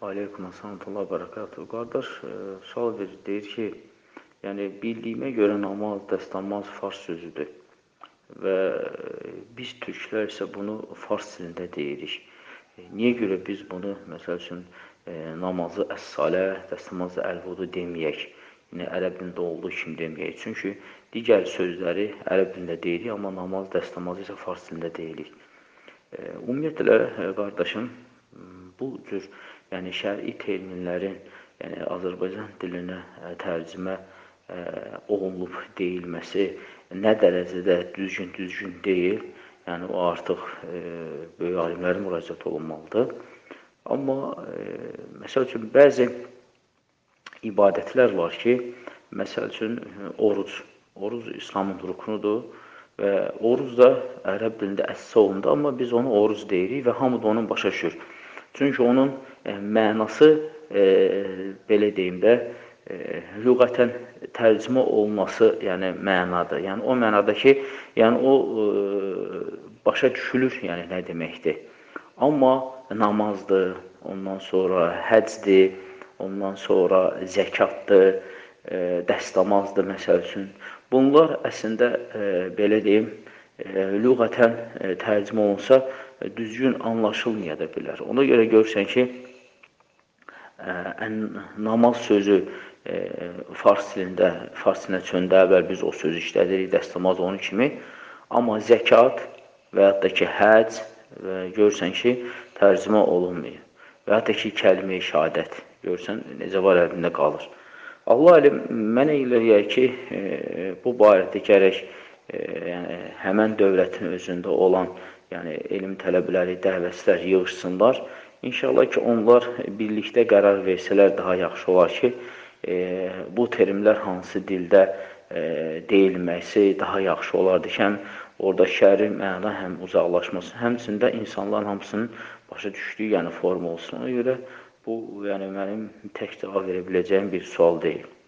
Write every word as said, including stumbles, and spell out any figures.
Aleykum əssalam barakatuhu. Qardaş, e, sual verir, deyir ki, yəni bildiyimə görə namaz, dəstəmaz fars sözüdür və e, biz türklər isə bunu fars dilində deyirik. E, niyə görə biz bunu, məsəl üçün, e, namazı əs-salə, dəstəmazı əl-vudu deməyək? Yəni, ərəb dilində olduğu kimi deməyək. Çünki digər sözləri ərəb dilində deyirik, amma namaz, dəstəmazı isə fars dilində deyirik. E, ümumiyyətlə, e, qardaşım, bu cür yəni şəri terminlərin yəni Azərbaycan dilinə ə, tərcümə ə, olunub deyilməsi nə dərəcədə düzgün-düzgün deyil, yəni o artıq ə, böyük alimlərin müraciət olunmalıdır. Amma ə, məsəl üçün bəzi ibadətlər var ki, məsəl üçün oruc, oruc İslamın ruknudur və oruc da ərəb dilində əsas olundu, amma biz onu oruc deyirik və hamı da onun başa düşür. Çünki onun e, mənası, e, belə deyim də, e, lüğətən tərcümə olunması, yəni mənadır. Yəni o mənada ki, yəni o e, başa düşülür, yəni nə deməkdir. Amma namazdır, ondan sonra həcdir, ondan sonra zəkatdır, e, dəstəmazdır, məsəl üçün. Bunlar əslində, e, belə deyim, e, lüğətən e, tərcümə olunsa, düzgün anlaşılmaya da bilər. Ona görə görürsən ki, ə, namaz sözü ə, fars dilində, fars dilində çöndə əvvəl biz o sözü işlədirik, dəstəmaz onun kimi. Amma zəkat və yaxud da ki, həc və görürsən ki, tərcümə olunmuyor. Və yaxud da ki, kəlmə-i şəhadət, görürsən, necə var əlində qalır. Allah alim, mənə eləyər ki, ə, bu barədə gərək ə, yəni, həmən dövlətin özündə olan yəni elm tələbələri, dəvəçilər yığışsınlar. İnşallah ki, onlar birlikdə qərar versələr daha yaxşı olar ki, e, bu terimlər hansı dildə e, deyilməsi daha yaxşı olardı ki, həm orada şəri məna həm uzaqlaşması, həmçində insanların hamısının başa düşdüyü yəni forma olsun. Ona görə bu yəni mənim tək cavab verə biləcəyim bir sual deyil.